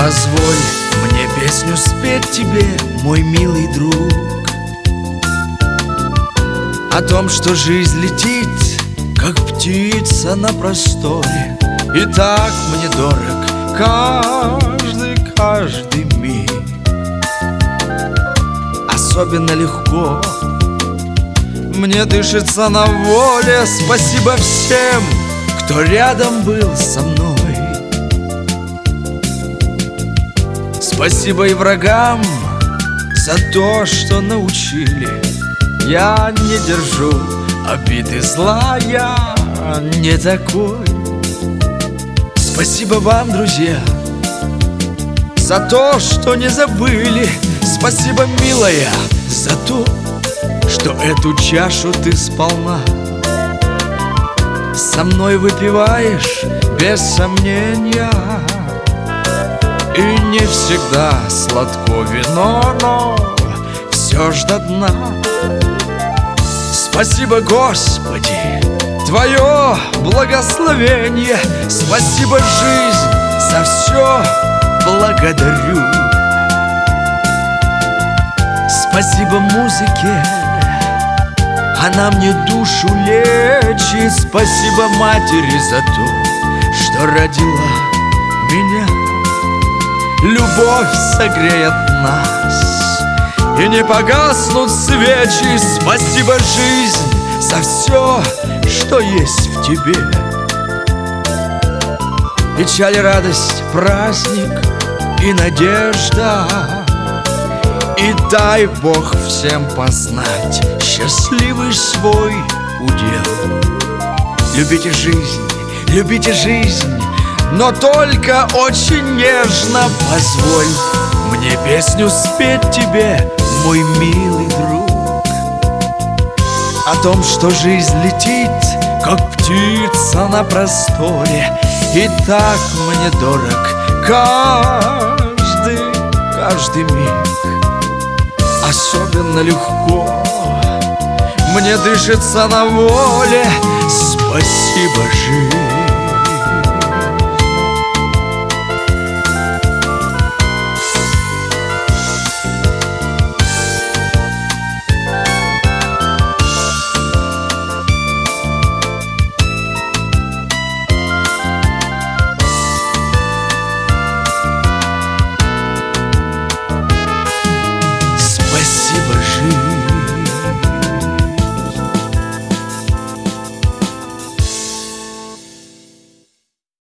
Позволь мне песню спеть тебе, мой милый друг, о том, что жизнь летит, как птица на просторе, и так мне дорог каждый миг. Особенно легко мне дышится на воле. Спасибо всем, кто рядом был со мной. Спасибо и врагам за то, что научили. Я не держу обиды, зла, я не такой. Спасибо вам, друзья, за то, что не забыли. Спасибо, милая, за то, что эту чашу ты сполна со мной выпиваешь без сомнения. И не всегда сладко вино, но все ж до дна. Спасибо, Господи, Твое благословение. Спасибо, жизнь, за все благодарю. Спасибо музыке, она мне душу лечит. Спасибо матери за то, что родила меня. Любовь согреет нас, и не погаснут свечи. Спасибо, жизнь, за все, что есть в тебе. Печаль, радость, праздник и надежда. И дай Бог всем познать счастливый свой удел. Любите жизнь, но только очень нежно. Позволь мне песню спеть тебе, мой милый друг, о том, что жизнь летит, как птица на просторе, и так мне дорог каждый миг. Особенно легко мне дышится на воле. Спасибо, жизнь.